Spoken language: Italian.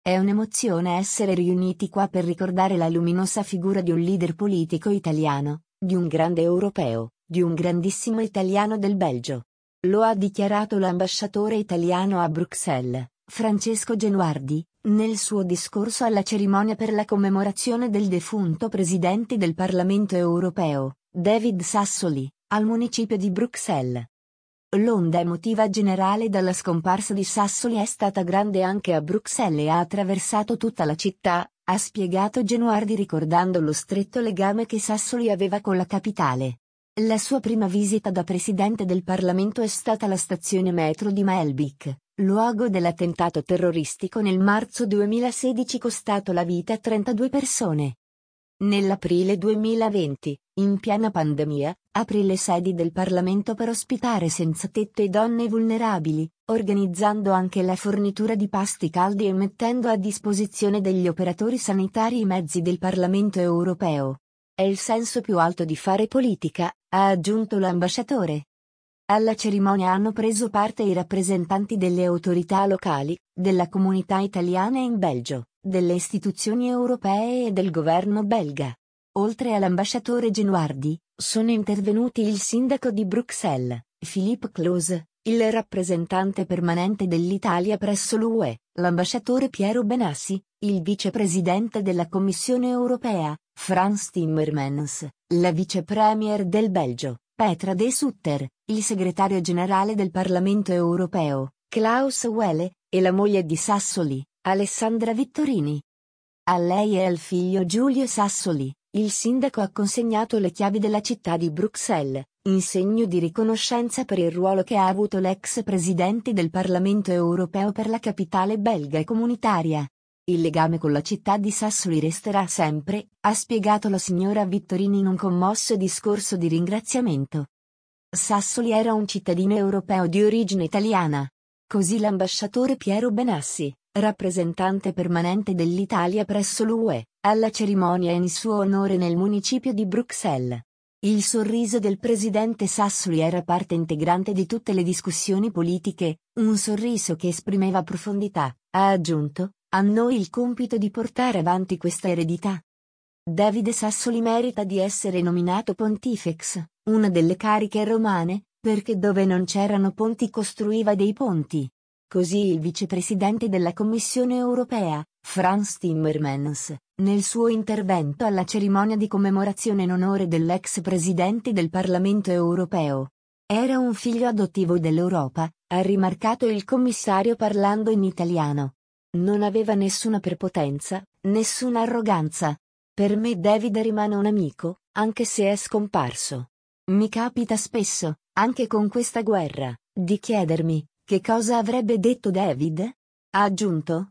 È un'emozione essere riuniti qua per ricordare la luminosa figura di un leader politico italiano, di un grande europeo, di un grandissimo italiano del Belgio. Lo ha dichiarato l'ambasciatore italiano a Bruxelles, Francesco Genuardi, nel suo discorso alla cerimonia per la commemorazione del defunto presidente del Parlamento europeo, David Sassoli, al municipio di Bruxelles. L'onda emotiva generale dalla scomparsa di Sassoli è stata grande anche a Bruxelles e ha attraversato tutta la città, ha spiegato Genuardi ricordando lo stretto legame che Sassoli aveva con la capitale. La sua prima visita da presidente del Parlamento è stata alla stazione metro di Maelbeek, luogo dell'attentato terroristico nel marzo 2016 costato la vita a 32 persone. Nell'aprile 2020, in piena pandemia, aprì le sedi del Parlamento per ospitare senza tetto e donne vulnerabili, organizzando anche la fornitura di pasti caldi e mettendo a disposizione degli operatori sanitari i mezzi del Parlamento europeo. È il senso più alto di fare politica, ha aggiunto l'ambasciatore. Alla cerimonia hanno preso parte i rappresentanti delle autorità locali, della comunità italiana in Belgio, delle istituzioni europee e del governo belga. Oltre all'ambasciatore Genuardi, sono intervenuti il sindaco di Bruxelles, Philippe Close, il rappresentante permanente dell'Italia presso l'UE, l'ambasciatore Piero Benassi, il vicepresidente della Commissione europea, Frans Timmermans, la vicepremier del Belgio, Petra de Sutter, il segretario generale del Parlamento europeo, Klaus Welle, e la moglie di Sassoli, Alessandra Vittorini. A lei e al figlio Giulio Sassoli, il sindaco ha consegnato le chiavi della città di Bruxelles, in segno di riconoscenza per il ruolo che ha avuto l'ex presidente del Parlamento europeo per la capitale belga e comunitaria. Il legame con la città di Sassoli resterà sempre, ha spiegato la signora Vittorini in un commosso discorso di ringraziamento. Sassoli era un cittadino europeo di origine italiana. Così l'ambasciatore Piero Benassi, rappresentante permanente dell'Italia presso l'UE, alla cerimonia in suo onore nel municipio di Bruxelles. Il sorriso del presidente Sassoli era parte integrante di tutte le discussioni politiche, un sorriso che esprimeva profondità, ha aggiunto, a noi il compito di portare avanti questa eredità. Davide Sassoli merita di essere nominato Pontifex, una delle cariche romane, perché dove non c'erano ponti costruiva dei ponti. Così il vicepresidente della Commissione europea, Frans Timmermans, nel suo intervento alla cerimonia di commemorazione in onore dell'ex presidente del Parlamento europeo. Era un figlio adottivo dell'Europa, ha rimarcato il commissario parlando in italiano. Non aveva nessuna prepotenza, nessuna arroganza. Per me David rimane un amico, anche se è scomparso. Mi capita spesso, anche con questa guerra, di chiedermi, che cosa avrebbe detto David? Ha aggiunto.